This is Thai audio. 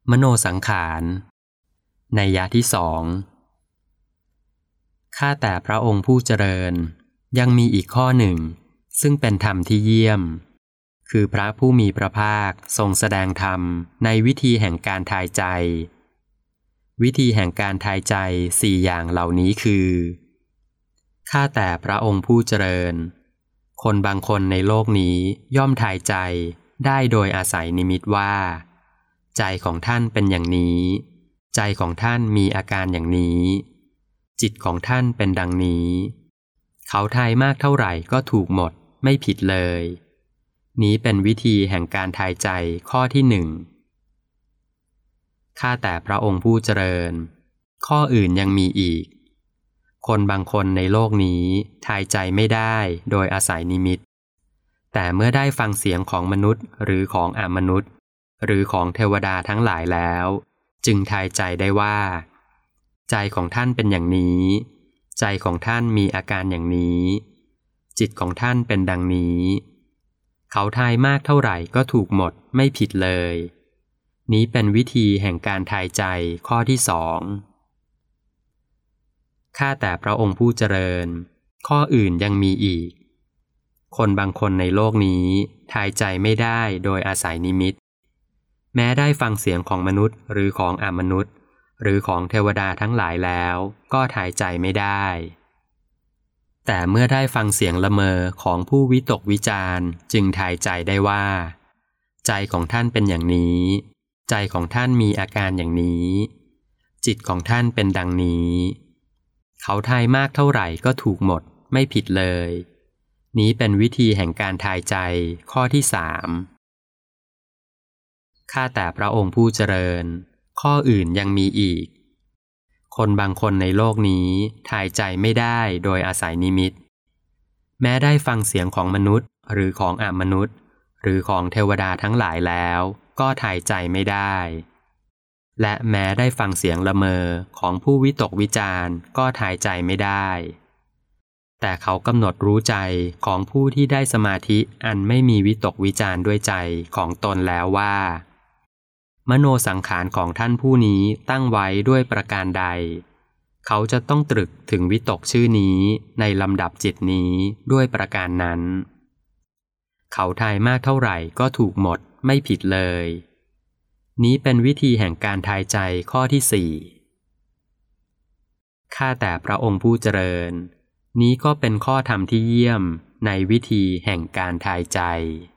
มโนสังขารนัยยะที่สองข้าแต่พระองค์ผู้เจริญยังมีอีกข้อหนึ่งซึ่งเป็นธรรมที่เยี่ยมคือพระผู้มีพระภาคทรงแสดงธรรมในวิธีแห่งการทายใจวิธีแห่งการทายใจสี่อย่างเหล่านี้คือข้าแต่พระองค์ผู้เจริญคนบางคนในโลกนี้ย่อมทายใจได้โดยอาศัยนิมิตว่าใจของท่านเป็นอย่างนี้ใจของท่านมีอาการอย่างนี้จิตของท่านเป็นดังนี้เขาทายมากเท่าไหร่ก็ถูกหมดไม่ผิดเลยนี้เป็นวิธีแห่งการทายใจข้อที่หนึ่งข้าแต่พระองค์ผู้เจริญข้ออื่นยังมีอีกคนบางคนในโลกนี้ทายใจไม่ได้โดยอาศัยนิมิตแต่เมื่อได้ฟังเสียงของมนุษย์หรือของอมนุษย์หรือของเทวดาทั้งหลายแล้วจึงทายใจได้ว่าใจของท่านเป็นอย่างนี้ใจของท่านมีอาการอย่างนี้จิตของท่านเป็นดังนี้เขาทายมากเท่าไหร่ก็ถูกหมดไม่ผิดเลยนี้เป็นวิธีแห่งการทายใจข้อที่สองข้าแต่พระองค์ผู้เจริญข้ออื่นยังมีอีกคนบางคนในโลกนี้ทายใจไม่ได้โดยอาศัยนิมิตแม้ได้ฟังเสียงของมนุษย์หรือของอมนุษย์หรือของเทวดาทั้งหลายแล้วก็ทายใจไม่ได้แต่เมื่อได้ฟังเสียงละเมอของผู้วิตกวิจารณ์จึงทายใจได้ว่าใจของท่านเป็นอย่างนี้ใจของท่านมีอาการอย่างนี้จิตของท่านเป็นดังนี้เขาทายมากเท่าไหร่ก็ถูกหมดไม่ผิดเลยนี้เป็นวิธีแห่งการทายใจข้อที่สามข้าแต่พระองค์ผู้เจริญข้ออื่นยังมีอีกคนบางคนในโลกนี้ทายใจไม่ได้โดยอาศัยนิมิตแม้ได้ฟังเสียงของมนุษย์หรือของอมนุษย์หรือของเทวดาทั้งหลายแล้วก็ทายใจไม่ได้และแม้ได้ฟังเสียงละเมอของผู้วิตกวิจารณ์ก็ทายใจไม่ได้แต่เขากำหนดรู้ใจของผู้ที่ได้สมาธิอันไม่มีวิตกวิจารณ์ด้วยใจของตนแล้วว่ามโนสังขารของท่านผู้นี้ตั้งไว้ด้วยประการใดเขาจะต้องตรึกถึงวิตกชื่อนี้ในลำดับจิตนี้ด้วยประการนั้นเขาทายมากเท่าไหร่ก็ถูกหมดไม่ผิดเลยนี้เป็นวิธีแห่งการทายใจข้อที่สี่ข้าแต่พระองค์ผู้เจริญนี้ก็เป็นข้อธรรมที่เยี่ยมในวิธีแห่งการทายใจ